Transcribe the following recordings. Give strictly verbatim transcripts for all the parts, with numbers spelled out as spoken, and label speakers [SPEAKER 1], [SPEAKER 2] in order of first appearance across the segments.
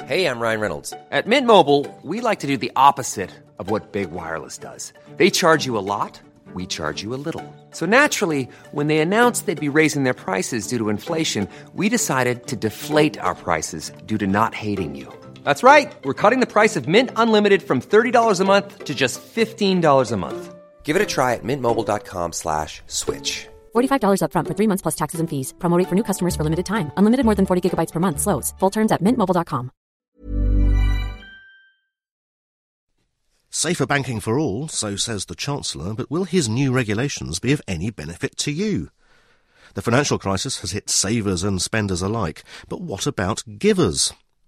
[SPEAKER 1] Hey, I'm Ryan Reynolds. At Mint Mobile, we like to do the opposite of what Big Wireless does. They charge you a lot, we charge you a little. So naturally, when they announced they'd be raising their prices due to inflation, we decided to deflate our prices due to not hating you. That's right. We're cutting the price of Mint Unlimited from thirty dollars a month to just fifteen dollars a month. Give it a try at mintmobile.com slash switch.
[SPEAKER 2] forty-five dollars up front for three months plus taxes and fees. Promo rate for new customers for limited time. Unlimited more than forty gigabytes per month. Slows full terms at mint mobile dot com.
[SPEAKER 3] Safer banking for all, so says the Chancellor, but will his new regulations be of any benefit to you? The financial crisis has hit savers and spenders alike, but what about givers?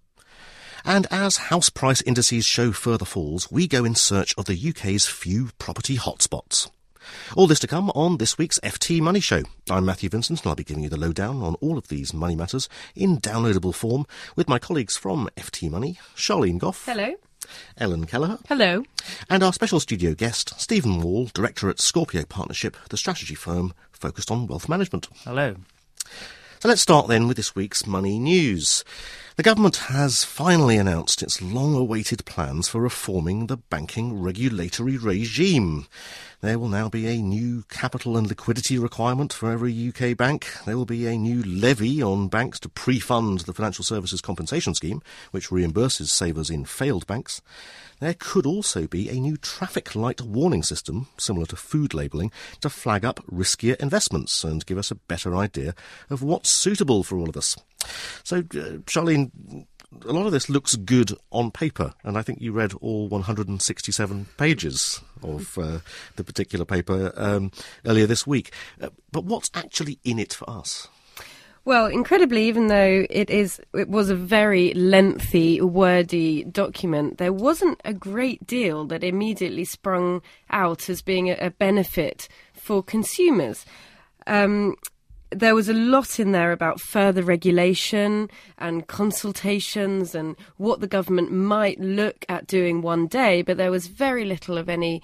[SPEAKER 3] And as house price indices show further falls, we go in search of the U K's few property hotspots. All this to come on this week's F T Money Show. I'm Matthew Vincent and I'll be giving you the lowdown on all of these money matters in downloadable form with my colleagues from F T Money, Charlene Goff.
[SPEAKER 4] Hello.
[SPEAKER 3] Ellen Kelleher.
[SPEAKER 4] Hello.
[SPEAKER 3] And our special studio guest, Stephen Wall, Director at Scorpio Partnership, the strategy firm focused on wealth management.
[SPEAKER 5] Hello.
[SPEAKER 3] So let's start then with this week's money news. The government has finally announced its long-awaited plans for reforming the banking regulatory regime. There will now be a new capital and liquidity requirement for every U K bank. There will be a new levy on banks to pre-fund the Financial Services Compensation Scheme, which reimburses savers in failed banks. There could also be a new traffic light warning system, similar to food labelling, to flag up riskier investments and give us a better idea of what's suitable for all of us. So, uh, Charlene, a lot of this looks good on paper, and I think you read all one hundred sixty-seven pages of uh, the particular paper um, earlier this week. Uh, but what's actually in it for us?
[SPEAKER 4] Well, incredibly, even though it is, it was a very lengthy, wordy document, there wasn't a great deal that immediately sprung out as being a, a benefit for consumers. Um, There was a lot in there about further regulation and consultations and what the government might look at doing one day, but there was very little of any,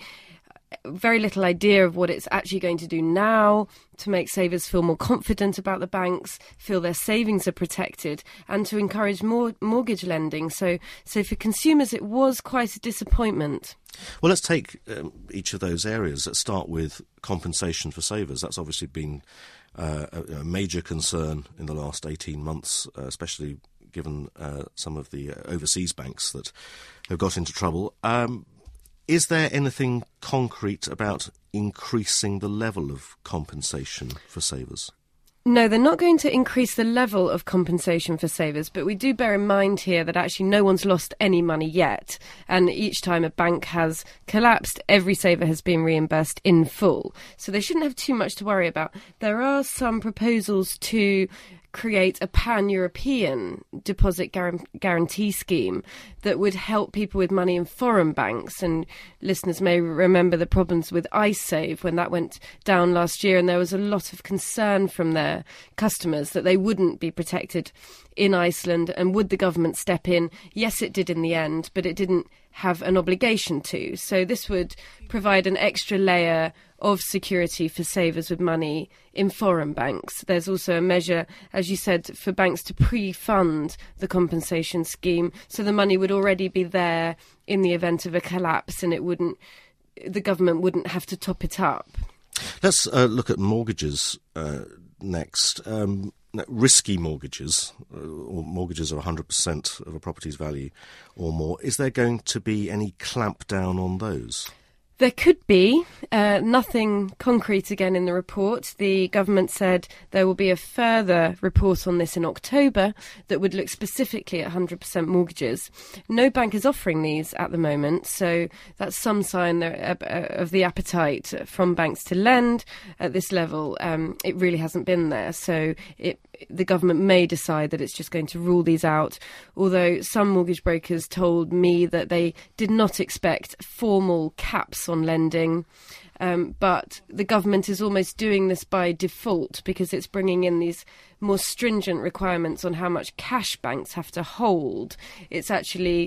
[SPEAKER 4] very little idea of what it's actually going to do now to make savers feel more confident about the banks, feel their savings are protected, and to encourage more mortgage lending. So, so for consumers, it was quite a disappointment.
[SPEAKER 3] Well, let's take um, each of those areas. Let's start with compensation for savers. That's obviously been Uh, a, a major concern in the last eighteen months, uh, especially given uh, some of the uh, overseas banks that have got into trouble. Um, is there anything concrete about increasing the level of compensation for savers?
[SPEAKER 4] No, they're not going to increase the level of compensation for savers, but we do bear in mind here that actually no one's lost any money yet. And each time a bank has collapsed, every saver has been reimbursed in full. So they shouldn't have too much to worry about. There are some proposals to create a pan-European deposit guar- guarantee scheme that would help people with money in foreign banks. And listeners may remember the problems with iSave when that went down last year, and there was a lot of concern from their customers that they wouldn't be protected in Iceland. And would the government step in? Yes, it did in the end, but it didn't have an obligation to. So this would provide an extra layer of security for savers with money in foreign banks. There's also a measure, as you said, for banks to pre-fund the compensation scheme, so the money would already be there in the event of a collapse, and it wouldn't, the government wouldn't have to top it up.
[SPEAKER 3] Let's uh, look at mortgages uh, next. Um, risky mortgages, uh, or mortgages of one hundred percent of a property's value or more. Is there going to be any clampdown on those?
[SPEAKER 4] There could be. Uh, nothing concrete again in the report. The government said there will be a further report on this in October that would look specifically at one hundred percent mortgages. No bank is offering these at the moment, so that's some sign there, uh, of the appetite from banks to lend. At this level, um, it really hasn't been there, so it, the government may decide that it's just going to rule these out, although some mortgage brokers told me that they did not expect formal caps on lending. Um, but the government is almost doing this by default because it's bringing in these more stringent requirements on how much cash banks have to hold. It's actually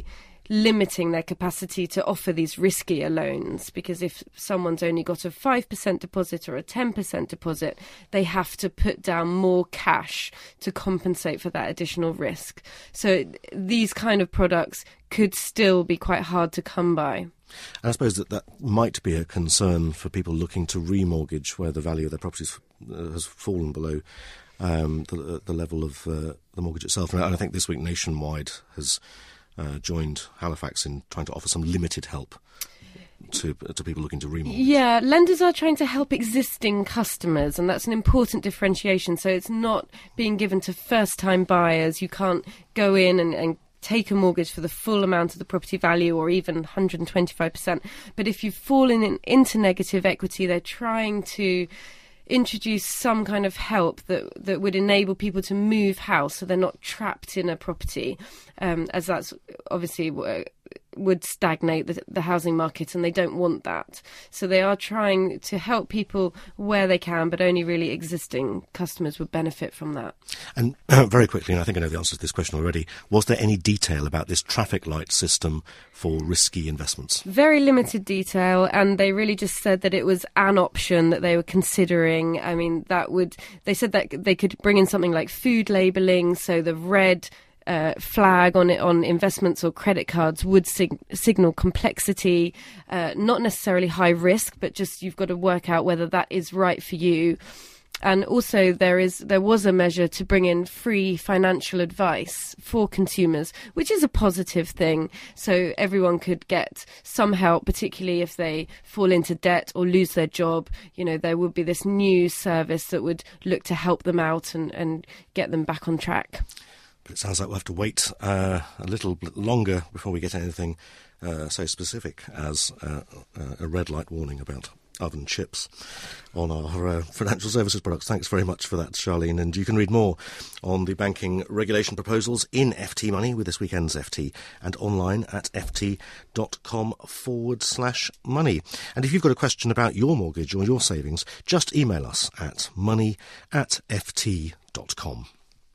[SPEAKER 4] limiting their capacity to offer these riskier loans, because if someone's only got a five percent deposit or a ten percent deposit, they have to put down more cash to compensate for that additional risk. So these kind of products could still be quite hard to come by.
[SPEAKER 3] And I suppose that that might be a concern for people looking to remortgage where the value of their properties uh, has fallen below um, the, the level of uh, the mortgage itself. And I think this week Nationwide has uh, joined Halifax in trying to offer some limited help to to people looking to remortgage.
[SPEAKER 4] Yeah, lenders are trying to help existing customers, and that's an important differentiation. So it's not being given to first-time buyers. You can't go in and, and take a mortgage for the full amount of the property value or even one hundred twenty-five percent. But if you've fallen in, into negative equity, they're trying to introduce some kind of help that that would enable people to move house so they're not trapped in a property, um, as that's obviously w- would stagnate the, the housing market, and they don't want that. So they are trying to help people where they can, but only really existing customers would benefit from that.
[SPEAKER 3] And uh, very quickly, and I think I know the answer to this question already, was there any detail about this traffic light system for risky investments?
[SPEAKER 4] Very limited detail, and they really just said that it was an option that they were considering. I mean, that would, they said that they could bring in something like food labelling, so the red Uh, flag on it on investments or credit cards would sig- signal complexity, uh, not necessarily high risk, but just you've got to work out whether that is right for you. And also there is there was a measure to bring in free financial advice for consumers, which is a positive thing. So everyone could get some help, particularly if they fall into debt or lose their job. You know, there would be this new service that would look to help them out and, and get them back on track.
[SPEAKER 3] But it sounds like we'll have to wait uh, a little bit longer before we get anything uh, so specific as uh, uh, a red light warning about oven chips on our uh, financial services products. Thanks very much for that, Charlene. And you can read more on the banking regulation proposals in F T Money with this weekend's F T and online at ft.com forward slash money. And if you've got a question about your mortgage or your savings, just email us at money at ft.com.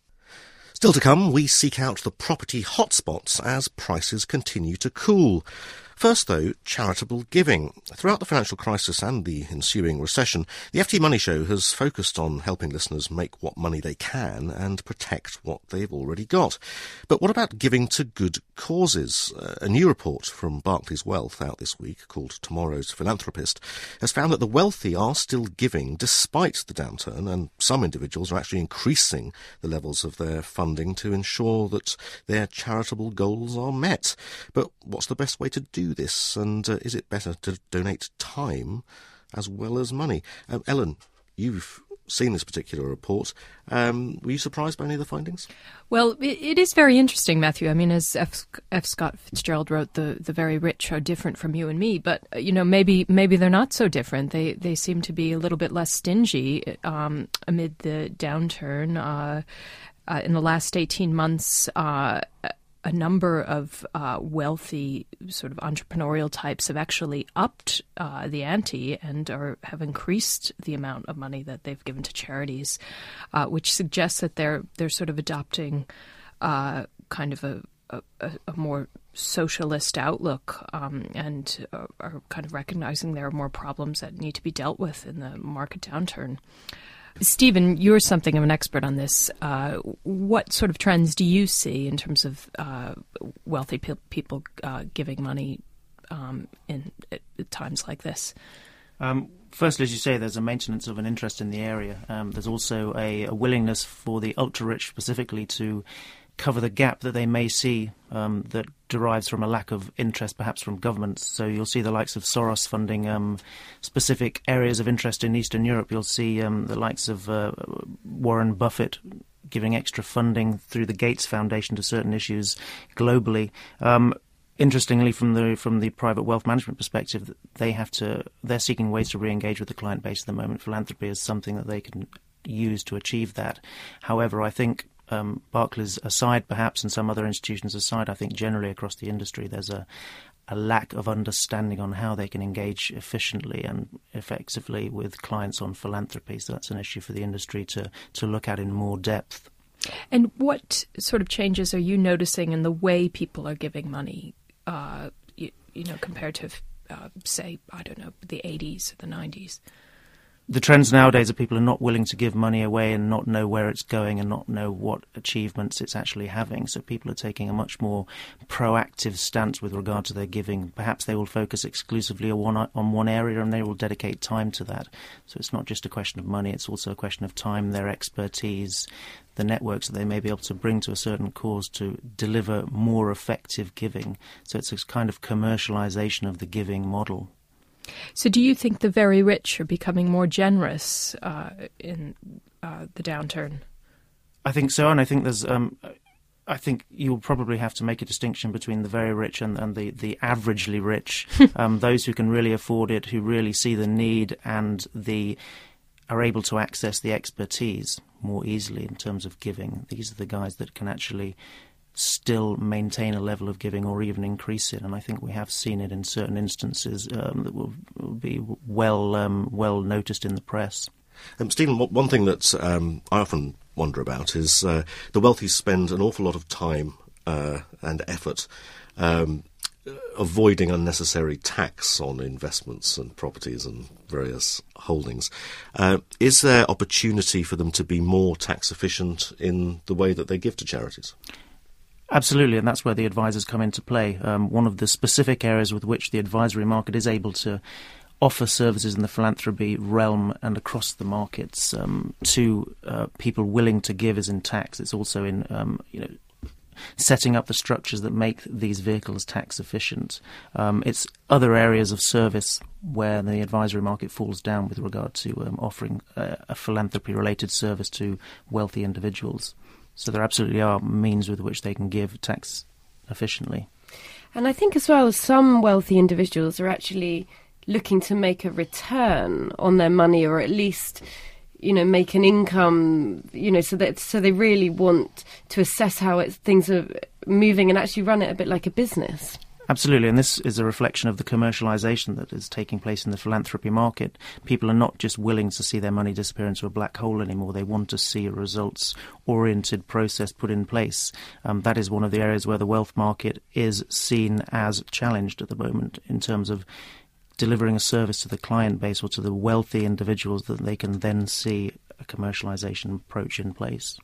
[SPEAKER 3] Still to come, we seek out the property hotspots as prices continue to cool. First, though, charitable giving. Throughout the financial crisis and the ensuing recession, the F T Money Show has focused on helping listeners make what money they can and protect what they've already got. But what about giving to good causes? A new report from Barclays Wealth out this week, called Tomorrow's Philanthropist, has found that the wealthy are still giving despite the downturn, and some individuals are actually increasing the levels of their funding to ensure that their charitable goals are met. But what's the best way to do this, and uh, is it better to donate time as well as money? Um, Ellen, you've seen this particular report. Um, were you surprised by any of the findings?
[SPEAKER 5] Well, it, it is very interesting, Matthew. I mean, as F. F. Scott Fitzgerald wrote, the, the very rich are different from you and me, but, you know, maybe maybe they're not so different. They they seem to be a little bit less stingy um, amid the downturn. Uh, uh, in the last eighteen months, uh, a number of uh, wealthy sort of entrepreneurial types have actually upped uh, the ante and are, have increased the amount of money that they've given to charities, uh, which suggests that they're they're sort of adopting uh, kind of a, a, a more socialist outlook um, and uh, are kind of recognizing there are more problems that need to be dealt with in the market downturn. Stephen, you're something of an expert on this. Uh, what sort of trends do you see in terms of uh, wealthy pe- people uh, giving money um, in at times like this?
[SPEAKER 6] Um, firstly, as you say, there's a maintenance of an interest in the area. Um, there's also a, a willingness for the ultra-rich specifically to cover the gap that they may see um, that derives from a lack of interest perhaps from governments. So you'll see the likes of Soros funding um, specific areas of interest in Eastern Europe. You'll see um, the likes of uh, Warren Buffett giving extra funding through the Gates Foundation to certain issues globally. Um, interestingly, from the from the private wealth management perspective, they have to they're seeking ways to re-engage with the client base at the moment. Philanthropy is something that they can use to achieve that. However, I think Um, Barclays aside, perhaps, and some other institutions aside, I think generally across the industry there's a, a lack of understanding on how they can engage efficiently and effectively with clients on philanthropy. So that's an issue for the industry to, to look at in more depth.
[SPEAKER 5] And what sort of changes are you noticing in the way people are giving money uh, you, you know, compared to, uh, say, I don't know, the eighties or the nineties?
[SPEAKER 6] The trends nowadays are people are not willing to give money away and not know where it's going and not know what achievements it's actually having. So people are taking a much more proactive stance with regard to their giving. Perhaps they will focus exclusively on one, on one area and they will dedicate time to that. So it's not just a question of money, it's also a question of time, their expertise, the networks that they may be able to bring to a certain cause to deliver more effective giving. So it's a kind of commercialisation of the giving model.
[SPEAKER 5] So do you think the very rich are becoming more generous uh, in uh, the downturn?
[SPEAKER 6] I think so, and I think there's... Um, I think you'll probably have to make a distinction between the very rich and, and the, the averagely rich, um, those who can really afford it, who really see the need and the are able to access the expertise more easily in terms of giving. These are the guys that can actually still maintain a level of giving or even increase it, and I think we have seen it in certain instances um, that will, will be well um, well noticed in the press.
[SPEAKER 3] Um, Stephen, one thing that um, I often wonder about is uh, the wealthy spend an awful lot of time uh, and effort um, avoiding unnecessary tax on investments and properties and various holdings. Uh, is there opportunity for them to be more tax efficient in the way that they give to charities?
[SPEAKER 6] Absolutely, and that's where the advisors come into play. Um, one of the specific areas with which the advisory market is able to offer services in the philanthropy realm and across the markets um, to uh, people willing to give is in tax. It's also in um, you know setting up the structures that make these vehicles tax efficient. Um, it's other areas of service where the advisory market falls down with regard to um, offering a, a philanthropy-related service to wealthy individuals. So there absolutely are means with which they can give tax efficiently.
[SPEAKER 4] And I think as well, some wealthy individuals are actually looking to make a return on their money, or at least, you know, make an income, you know, so that so they really want to assess how it, things are moving and actually run it a bit like a business.
[SPEAKER 6] Absolutely, and this is a reflection of the commercialisation that is taking place in the philanthropy market. People are not just willing to see their money disappear into a black hole anymore. They want to see a results-oriented process put in place. Um, that is one of the areas where the wealth market is seen as challenged at the moment in terms of delivering a service to the client base or to the wealthy individuals that they can then see a commercialisation approach in place.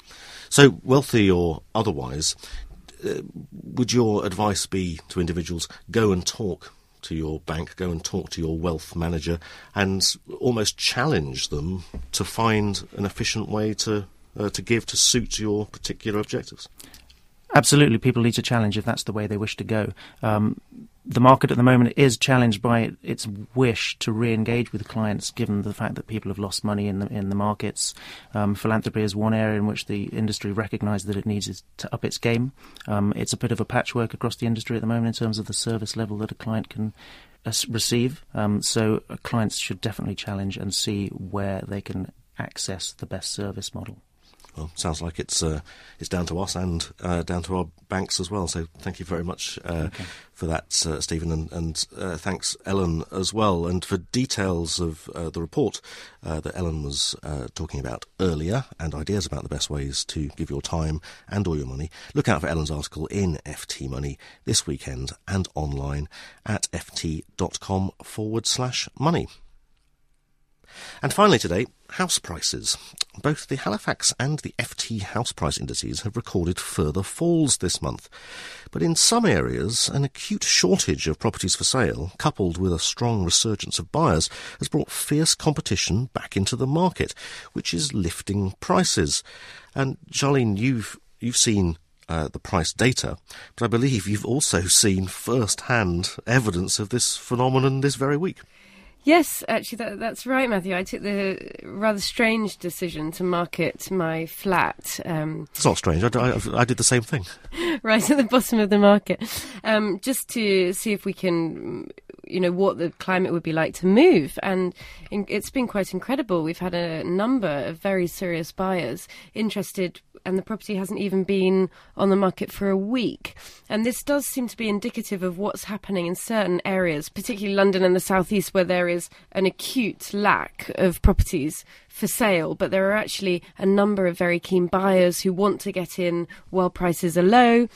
[SPEAKER 3] So, wealthy or otherwise, Uh, would your advice be to individuals, go and talk to your bank, go and talk to your wealth manager and almost challenge them to find an efficient way to uh, to give to suit your particular objectives?
[SPEAKER 6] Absolutely, people need to challenge if that's the way they wish to go. Um, the market at the moment is challenged by its wish to re-engage with clients, given the fact that people have lost money in the in the markets. Um, philanthropy is one area in which the industry recognises that it needs to up its game. Um, it's a bit of a patchwork across the industry at the moment in terms of the service level that a client can uh, receive. Um, so uh, clients should definitely challenge and see where they can access the best service model.
[SPEAKER 3] Well, sounds like it's uh, it's down to us and uh, down to our banks as well. So thank you very much uh, okay. for that, uh, Stephen, and, and uh, thanks, Ellen, as well. And for details of uh, the report uh, that Ellen was uh, talking about earlier and ideas about the best ways to give your time and or your money, look out for Ellen's article in F T Money this weekend and online at ft.com forward slash money. And finally today, house prices. Both the Halifax and the F T house price indices have recorded further falls this month. But in some areas, an acute shortage of properties for sale, coupled with a strong resurgence of buyers, has brought fierce competition back into the market, which is lifting prices. And Charlene, you've you've seen uh, the price data, but I believe you've also seen first-hand evidence of this phenomenon this very week.
[SPEAKER 4] Yes, actually, that, that's right, Matthew. I took the rather strange decision to market my flat. Um,
[SPEAKER 3] it's not strange. I, I, I did the same thing.
[SPEAKER 4] Right at the bottom of the market, um, just to see if we can, you know, what the climate would be like to move. And in, it's been quite incredible. We've had a number of very serious buyers interested, and the property hasn't even been on the market for a week. And this does seem to be indicative of what's happening in certain areas, particularly London and the southeast, where there is an acute lack of properties for sale. But there are actually a number of very keen buyers who want to get in while prices are low.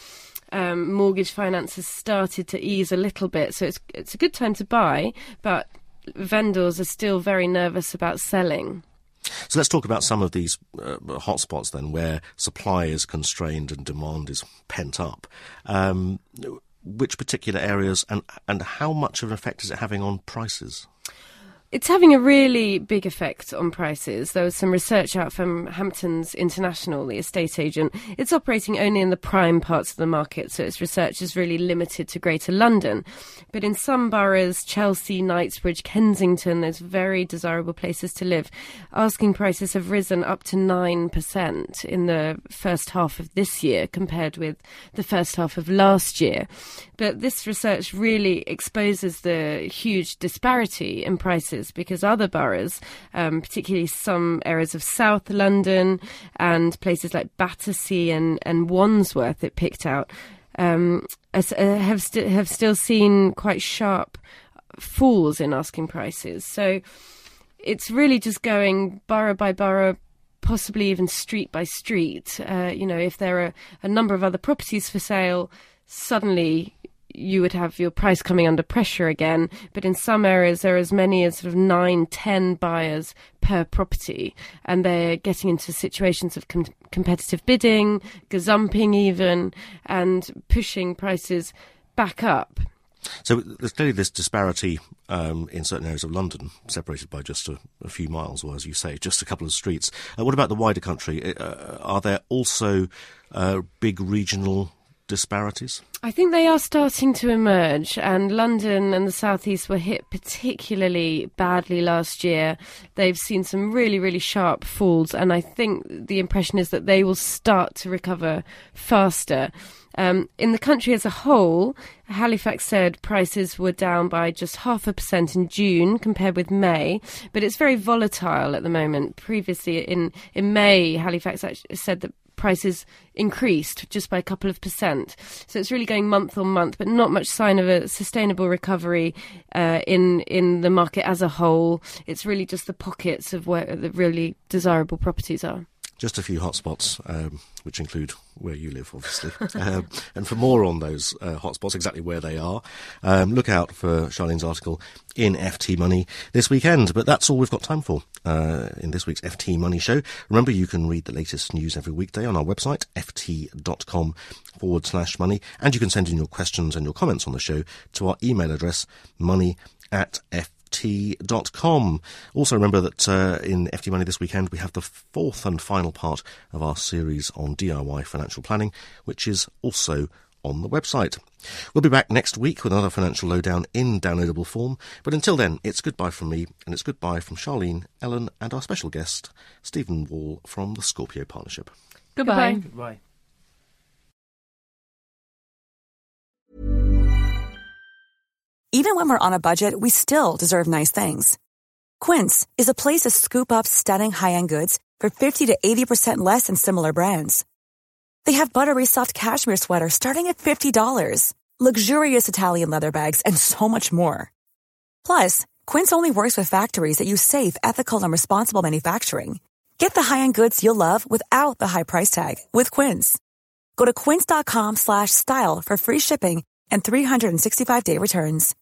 [SPEAKER 4] um, mortgage finance has started to ease a little bit. So it's it's a good time to buy, but vendors are still very nervous about selling.
[SPEAKER 3] So let's talk about some of these uh, hotspots then, where supply is constrained and demand is pent up. Um, which particular areas and, and how much of an effect is it having on prices?
[SPEAKER 4] It's having a really big effect on prices. There was some research out from Hamptons International, the estate agent. It's operating only in the prime parts of the market, so its research is really limited to Greater London. But in some boroughs, Chelsea, Knightsbridge, Kensington, those very desirable places to live, asking prices have risen up to nine percent in the first half of this year compared with the first half of last year. But this research really exposes the huge disparity in prices, because other boroughs, um, particularly some areas of South London and places like Battersea and, and Wandsworth, it picked out, um, as, uh, have, st- have still seen quite sharp falls in asking prices. So it's really just going borough by borough, possibly even street by street. Uh, you know, if there are a number of other properties for sale, suddenly you would have your price coming under pressure again. But in some areas, there are as many as sort of nine, ten buyers per property, and they're getting into situations of com- competitive bidding, gazumping even, and pushing prices back up.
[SPEAKER 3] So there's clearly this disparity um, in certain areas of London, separated by just a, a few miles, or as you say, just a couple of streets. Uh, what about the wider country? Uh, are there also uh, big regional disparities?
[SPEAKER 4] I think they are starting to emerge, and London and the South East were hit particularly badly last year. They've seen some really, really sharp falls, and I think the impression is that they will start to recover faster. Um, in the country as a whole, Halifax said prices were down by just half a percent in June compared with May, but it's very volatile at the moment. Previously, in, in May, Halifax actually said that prices increased just by a couple of percent. So it's really going month on month, but not much sign of a sustainable recovery uh, in in the market as a whole. It's really just the pockets of where the really desirable properties are.
[SPEAKER 3] Just a few hotspots, um, which include where you live, obviously. um, and for more on those uh, hotspots, exactly where they are, um, look out for Charlene's article in F T Money this weekend. But that's all we've got time for uh, in this week's F T Money Show. Remember, you can read the latest news every weekday on our website, ft.com forward slash money. And you can send in your questions and your comments on the show to our email address, money at ft. T dot com. Also remember that uh, in F T Money this weekend we have the fourth and final part of our series on D I Y financial planning, which is also on the website. We'll be back next week with another financial lowdown in downloadable form, but until then, it's goodbye from me, and it's goodbye from Charlene, Ellen and our special guest, Stephen Wall from the Scorpio Partnership.
[SPEAKER 5] Goodbye.
[SPEAKER 6] Goodbye.
[SPEAKER 7] Even when we're on a budget, we still deserve nice things. Quince is a place to scoop up stunning high-end goods for fifty to eighty percent less than similar brands. They have buttery soft cashmere sweaters starting at fifty dollars, luxurious Italian leather bags, and so much more. Plus, Quince only works with factories that use safe, ethical, and responsible manufacturing. Get the high-end goods you'll love without the high price tag with Quince. Go to quince.com slash style for free shipping and three sixty-five day returns.